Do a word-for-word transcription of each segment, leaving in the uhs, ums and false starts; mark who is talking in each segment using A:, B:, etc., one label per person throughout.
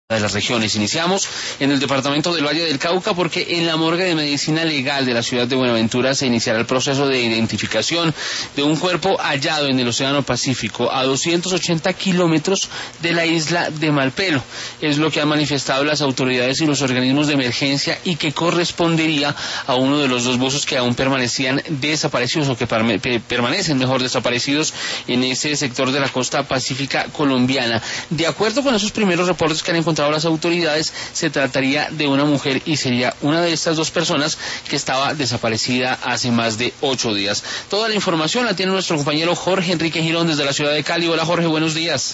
A: de las regiones. Iniciamos en el departamento del Valle del Cauca porque en la morgue de medicina legal de la ciudad de Buenaventura se iniciará el proceso de identificación de un cuerpo hallado en el Océano Pacífico a doscientos ochenta kilómetros de la isla de Malpelo. Es lo que han manifestado las autoridades y los organismos de emergencia y que correspondería a uno de los dos buzos que aún permanecían desaparecidos o que permanecen mejor desaparecidos en ese sector de la costa pacífica colombiana. De acuerdo con esos primeros reportes que han encontrado las autoridades, se trataría de una mujer y sería una de estas dos personas que estaba desaparecida hace más de ocho días. Toda la información la tiene nuestro compañero Jorge Enrique Girón desde la ciudad de Cali. Hola Jorge, buenos días.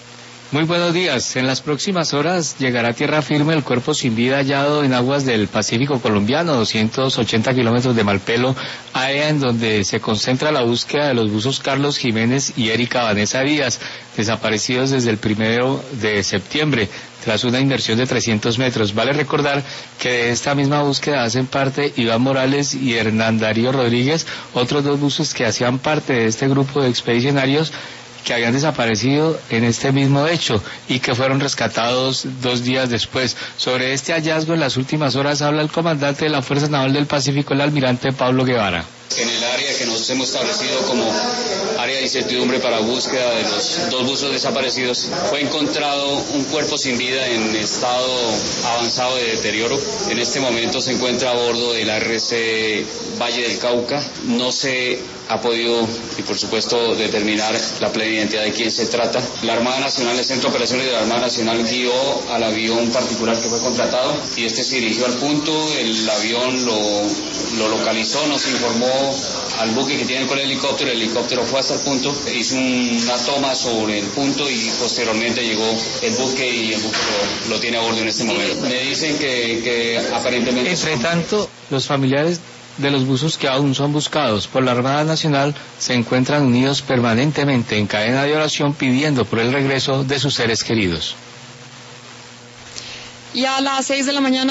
B: Muy buenos días. En las próximas horas llegará a tierra firme el cuerpo sin vida hallado en aguas del Pacífico colombiano, doscientos ochenta kilómetros de Malpelo, área en donde se concentra la búsqueda de los buzos Carlos Jiménez y Erika Vanessa Díaz, desaparecidos desde el primero de septiembre, tras una inmersión de trescientos metros. Vale recordar que de esta misma búsqueda hacen parte Iván Morales y Hernán Darío Rodríguez, otros dos buzos que hacían parte de este grupo de expedicionarios que habían desaparecido en este mismo hecho y que fueron rescatados dos días después. Sobre este hallazgo en las últimas horas habla el comandante de la Fuerza Naval del Pacífico, el almirante Pablo Guevara.
C: En el área que nosotros hemos establecido como área de incertidumbre para búsqueda de los dos buzos desaparecidos, fue encontrado un cuerpo sin vida en estado avanzado de deterioro. En este momento se encuentra a bordo del A R C Valle del Cauca. No se ha podido, y por supuesto, determinar la plena identidad de quién se trata. La Armada Nacional, el Centro de Operaciones de la Armada Nacional guió al avión particular que fue contratado y este se dirigió al punto. El avión lo, lo localizó, nos informó al buque que tiene con el helicóptero. El helicóptero fue hasta el punto, hizo una toma sobre el punto y posteriormente llegó el buque y el buque lo, lo tiene a bordo en este momento. Me dicen que, que aparentemente...
B: Entre tanto, los familiares de los buzos que aún son buscados por la Armada Nacional se encuentran unidos permanentemente en cadena de oración pidiendo por el regreso de sus seres queridos.
D: Y a las seis de la mañana